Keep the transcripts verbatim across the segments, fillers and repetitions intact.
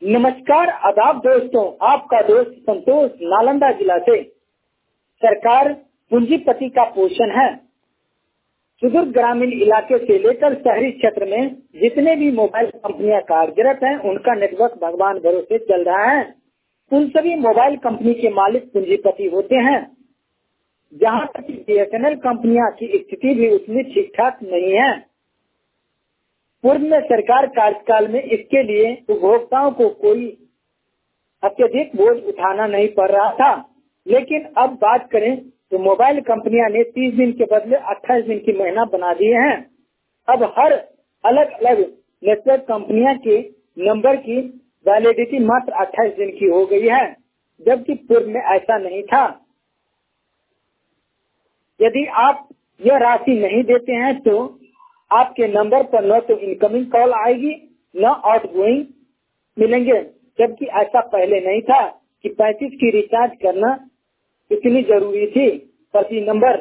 नमस्कार, आदाब दोस्तों। आपका दोस्त संतोष नालंदा जिला से। सरकार पूंजीपति का पोषण है। सुदूर ग्रामीण इलाके से लेकर शहरी क्षेत्र में जितने भी मोबाइल कंपनियां कार्यरत हैं, उनका नेटवर्क भगवान भरोसे चल रहा है। उन सभी मोबाइल कंपनी के मालिक पूंजीपति होते हैं। जहां तक बी एस एन एल कंपनियां की स्थिति भी उतनी ठीक ठाक नहीं है। पूर्व में सरकार कार्यकाल में इसके लिए उपभोक्ताओं को कोई अत्यधिक बोझ उठाना नहीं पड़ रहा था, लेकिन अब बात करें तो मोबाइल कंपनियां ने तीस दिन के बदले अट्ठाईस दिन की महीना बना दिए हैं। अब हर अलग अलग नेटवर्क कंपनियां के नंबर की वैलिडिटी मात्र अट्ठाईस दिन की हो गई है, जबकि पूर्व में ऐसा नहीं था। यदि आप यह राशि नहीं देते हैं तो आपके नंबर पर न तो इनकमिंग कॉल आएगी न आउटगोइंग मिलेंगे, जबकि ऐसा पहले नहीं था कि पैंतीस की रिचार्ज करना इतनी जरूरी थी प्रति नंबर।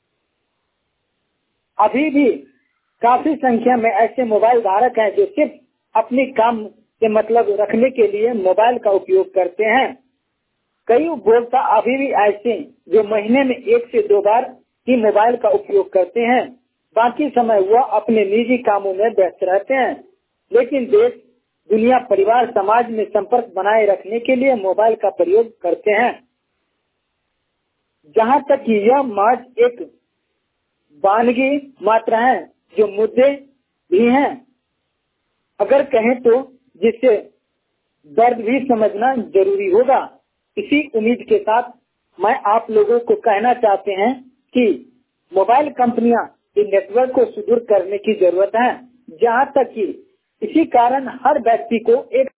अभी भी काफी संख्या में ऐसे मोबाइल धारक हैं जो सिर्फ अपने काम से मतलब रखने के लिए मोबाइल का उपयोग करते हैं। कई उपभोक्ता अभी भी ऐसे जो महीने में एक से दो बार ही मोबाइल का उपयोग करते हैं, बाकी समय वह अपने निजी कामों में व्यस्त रहते हैं। लेकिन देश, दुनिया, परिवार, समाज में संपर्क बनाए रखने के लिए मोबाइल का प्रयोग करते हैं। जहां तक कि यह महज एक वानगी मात्र है, जो मुद्दे भी हैं अगर कहें तो, जिससे दर्द भी समझना जरूरी होगा। इसी उम्मीद के साथ मैं आप लोगों को कहना चाहते हैं कि मोबाइल कंपनियां इस नेटवर्क को सुदूर करने की जरूरत है। जहां तक कि इसी कारण हर व्यक्ति को एक